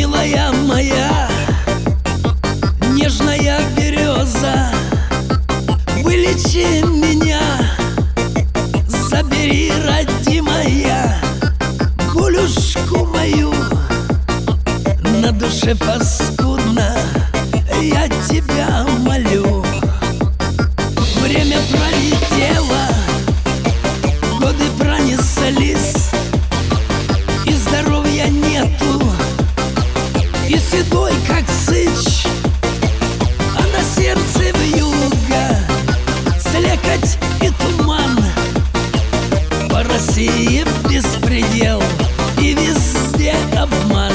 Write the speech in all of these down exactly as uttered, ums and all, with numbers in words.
Милая моя, нежная береза, вылечи меня, забери, родимая, гулюшку мою. На душе паскудно, я тебя молю. Время пролетело, годы пронеслись, и здоровья нету, и седой, как сыч, а на сердце вьюга, слякоть и туман. По России беспредел, и везде обман.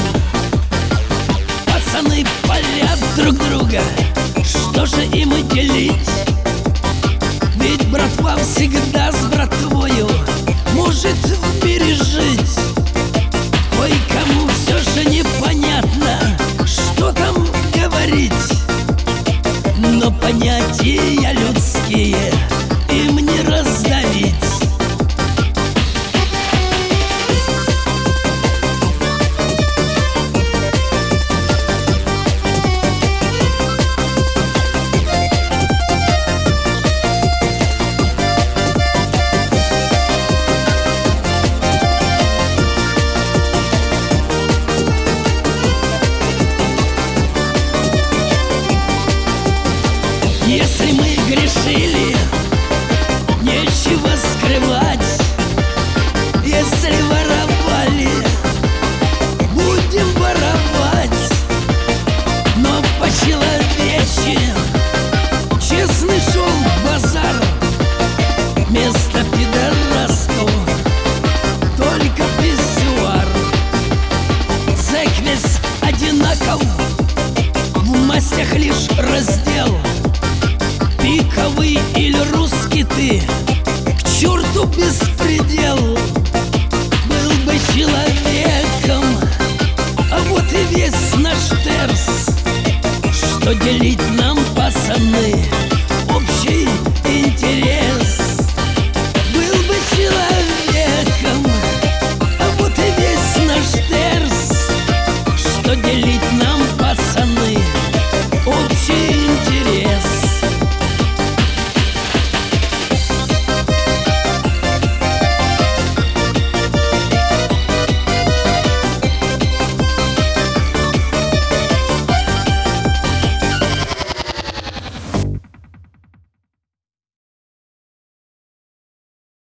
Пацаны палят друг друга, что же им делить? Ведь братва всегда с братвою может в мире жить. Ой, кому все же непонятно, что там говорить, но понятия людские им не раздавить. Если мы грешили, нечего скрывать. Если воровали, будем воровать. Но по-человечьи честный шел базар. Место пидорасту, только писсуар. Зэк весь одинаков, в мастях лишь раздел. Пиковый или русский ты, к черту беспредел. Был бы человеком, а вот и весь наш терс. Что делить нам, пацаны, общий интерес. Был бы человеком, а вот и весь наш терс. Что делить нам,